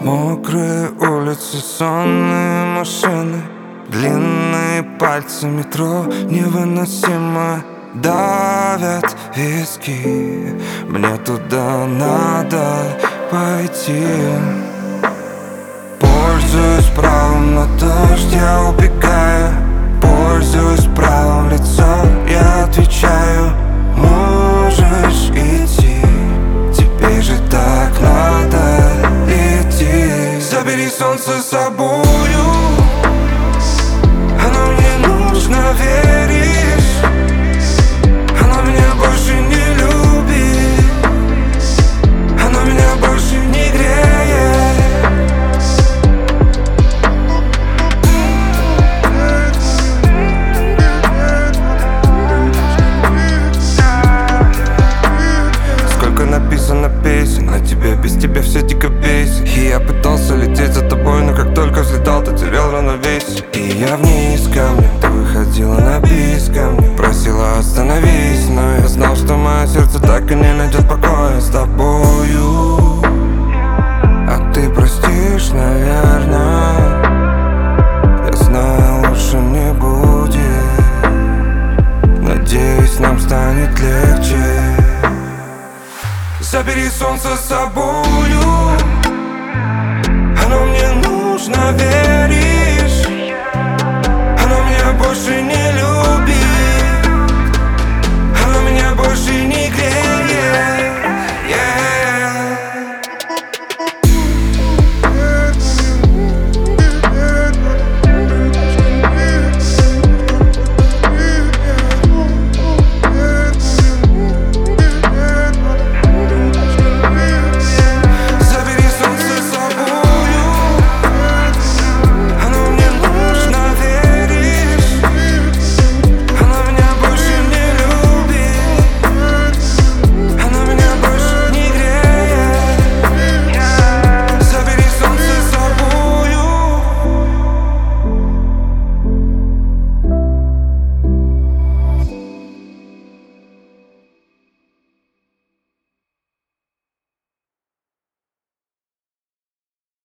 Мокрые улицы, сонные машины, длинные пальцы метро невыносимо давят виски. Мне туда надо пойти. Пользуюсь правом на дождь, я убегаю. Пользуюсь правом лицо, я отвечаю: можешь идти, тебе же так надо идти. Забери солнце с собою, оно мне нужно, веришь? Оно меня больше не любит, оно меня больше не греет. Сколько написано песен о тебе, без тебя все дико бесит. И я пытался лететь за тобой, но как только взлетал, ты терял равновесие. И я вниз камнем, ты выходила на бис ко мне, просила остановись, но я знал, что мое сердце так и не найдет покоя с тобою. А ты простишь, наверное, я знаю, лучше не будет. Надеюсь, нам станет легче. Забери солнце с собою,